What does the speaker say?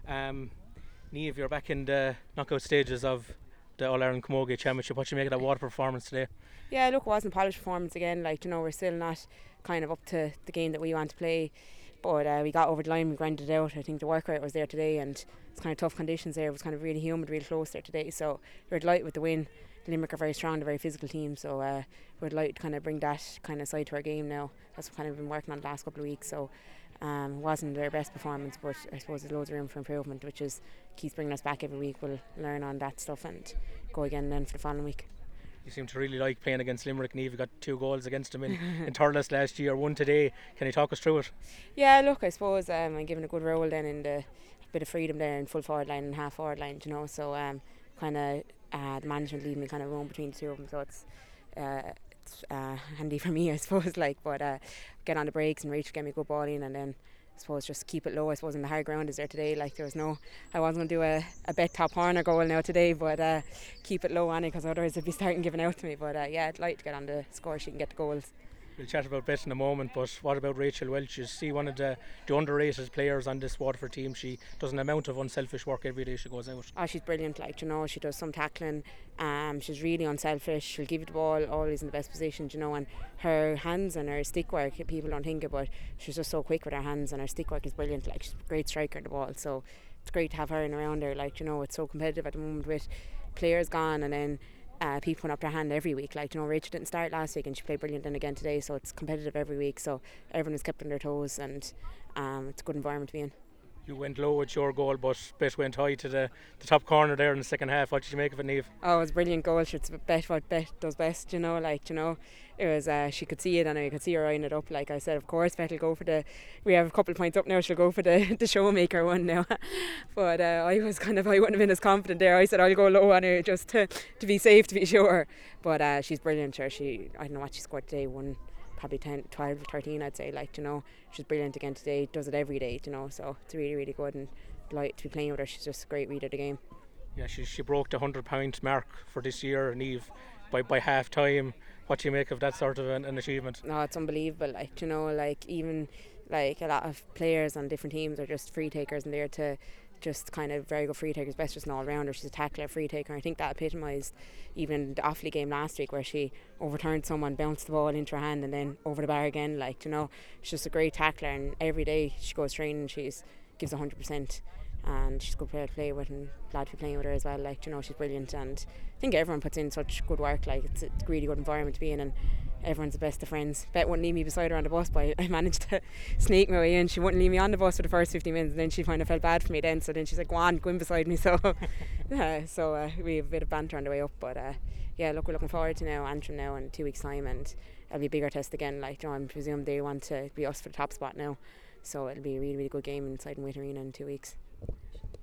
Um, Niamh, you're back in the knockout stages of the All-Ireland Camogie Championship. What do you make of that water performance today? Yeah, look, it wasn't a polished performance again. We're still not kind of up to the game that we want to play. But we got over the line, we grinded it out. I think the work rate was there today, and it's kind of tough conditions there. It was kind of really humid, really close there today. So we're delighted with the win. Limerick are very strong, they're a very physical team. So we're delighted to kind of bring that kind of side to our game now. That's what kind of been working on the last couple of weeks. So it wasn't their best performance, but I suppose there's loads of room for improvement, which is keeps bringing us back every week. We'll learn on that stuff and go again then for the following week. You seem to really like playing against Limerick. Niamh, you got 2 goals against them in Thurles last year, 1 today. Can you talk us through it? Yeah, look, I suppose I'm given a good role then in the bit of freedom there in full forward line and half forward line, So kind of the management leaving me kind of roam between the two of them, so it's handy for me, I suppose. But get on the breaks and reach, get me a good ball in, and then I suppose just keep it low. I suppose in the high ground is there today. There was no, I wasn't going to do a bet top corner goal now today, but keep it low on it because otherwise it'd be starting giving out to me. But yeah, I'd like to get on the score sheet and get the goals. We'll chat about bet in a moment, but what about Rachel Welch? You see one of the underrated players on this Waterford team. She does an amount of unselfish work every day she goes out. Oh, she's brilliant, she does some tackling. She's really unselfish. She'll give you the ball always in the best position, and her hands and her stick work, people don't think about. She's just so quick with her hands, and her stick work is brilliant. She's a great striker in the ball, so it's great to have her in around her. It's so competitive at the moment with players gone, and then people put up their hand every week. Rachel didn't start last week and she played brilliant then again today, so it's competitive every week, so everyone is kept on their toes, and it's a good environment to be in. You went low with your goal, but bet went high to the top corner there in the second half. What did you make of it, Niamh? Oh, it was a brilliant goal. It's bet what Bet does best, It was, she could see it, and I could see her eyeing it up. Like I said, of course, Bet will go for we have a couple of points up now, she'll go for the showmaker one now. But I wouldn't have been as confident there. I said I'll go low on her just to be safe, to be sure. But she's brilliant. I don't know what she scored today, probably 10, 12, 13 I'd say. She's brilliant again today, does it every day, so it's really, really good, and delighted to be playing with her. She's just a great reader of the game. Yeah, she broke the 100-point mark for this year, Niamh, by half time. What do you make of that sort of an achievement? No, it's unbelievable. Even a lot of players on different teams are just free takers, and they're to just kind of very good free takers, best just an all-rounder. She's a tackler, free taker. I think that epitomised even the Offaly game last week, where she overturned someone, bounced the ball into her hand and then over the bar again. She's just a great tackler, and every day she goes training, gives 100%, and she's a good player to play with, and glad to be playing with her as well. She's brilliant, and I think everyone puts in such good work. It's a really good environment to be in, and everyone's the best of friends. Bet wouldn't leave me beside her on the bus, but I managed to sneak my way in. She wouldn't leave me on the bus for the first 15 minutes, and then she kind of felt bad for me then, so then she's like, go in beside me. So we have a bit of banter on the way up, but yeah, look, we're looking forward to now Antrim now in 2 weeks time, and it'll be a bigger test again. I presume they want to be us for the top spot now, so it'll be a really, really good game inside in Wait Arena in 2 weeks.